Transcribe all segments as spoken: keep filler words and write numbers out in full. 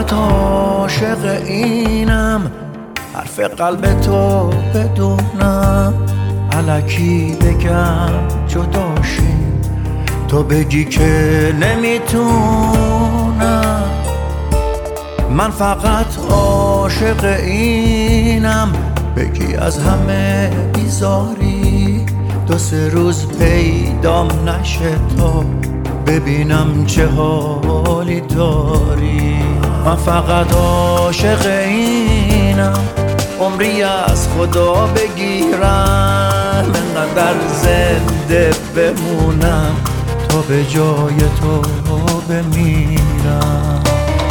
فقط عاشق اینم، حرف قلب تو بدونم، الکی بگم جداشیم تو بگی که نمیتونم. من فقط عاشق اینم، بگی از همه بیزاری، دو سه روز پیدام نشه تا ببینم چه حالی داری. من فقط عاشق اینم، عمری از خدا بگیرم، انقدر زنده بمونم تا به جای تو بمیرم.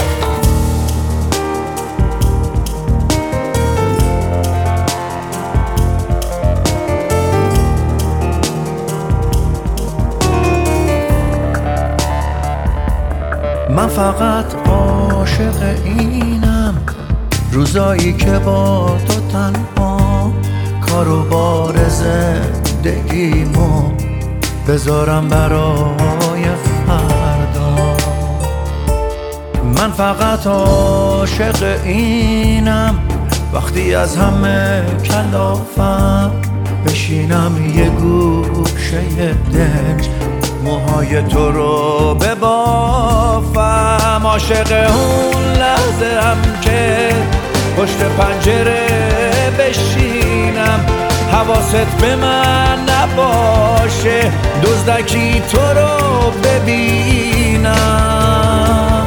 من فقط عاشق اینم، روزایی که با تو تنها، کار و بار زندگیمو بذارم برای فردا. من فقط عاشق اینم، وقتی از همه کلافم بشینم یه گوشه دنج، موهای تو رو ببافم. عاشق اون لحظه هم که پشت پنجره بشینم، حواست به من نباشه، دزدکی تو رو ببینم.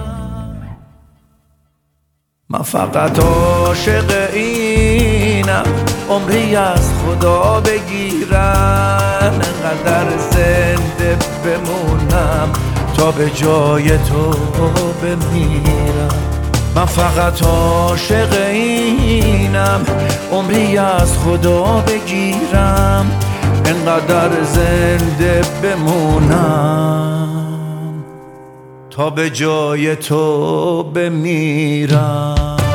من فقط عاشق اینم، عمری از خدا بگیرم، انقدر زنده بمونم تا به جای تو بمیرم. من فقط عاشق اینم، عمری از خدا بگیرم، انقدر زنده بمونم تا به جای تو بمیرم.